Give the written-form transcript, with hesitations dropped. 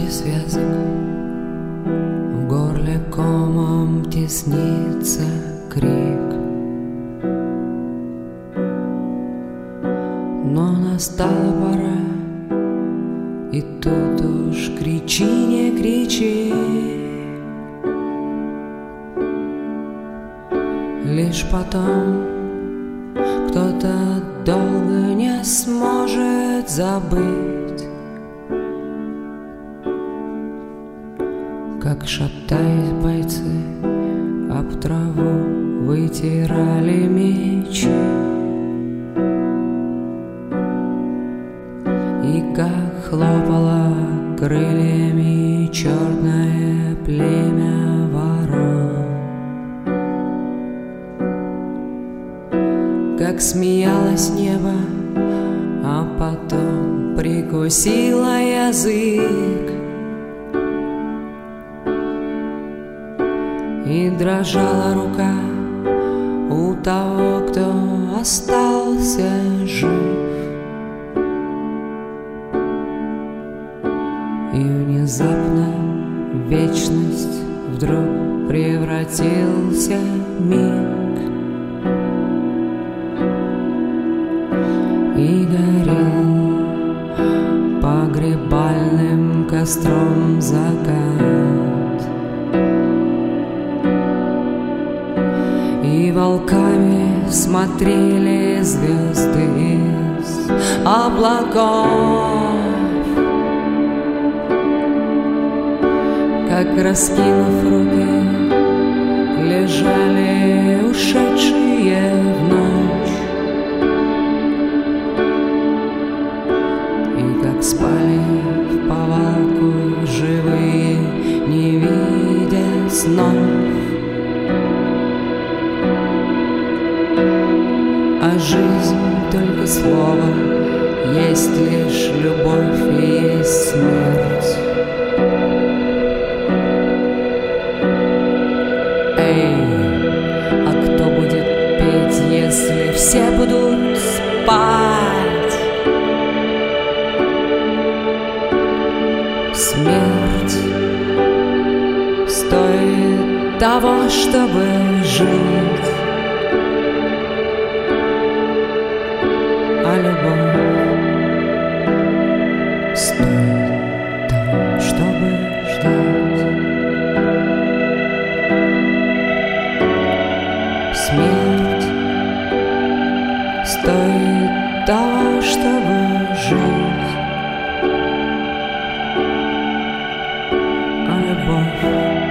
тонкий связок, в горле комом теснится крик. Но настала пора, и тут уж кричи, не кричи. Лишь потом кто-то долго не сможет забыть, как, шатаясь, бойцы об траву вытирали мечи, и как хлопало крыльями черное племя ворон, как смеялось небо, а потом прикусило язык, и дрожала рука у того, кто остался жив. И внезапно в вечность вдруг превратился миг, и горел погребальным костром закат, и волками смотрели звезды из облаков, как, раскинув руки, лежали ушедшие в ночь, и как спали в повалку живые, не видя снов. А жизнь только слово, есть лишь любовь и есть смерть. А кто будет петь, если все будут спать? Смерть стоит того, чтобы жить, а любовь стоит того, чтобы ждать. Смерть стоит того, чтобы жить, а любовь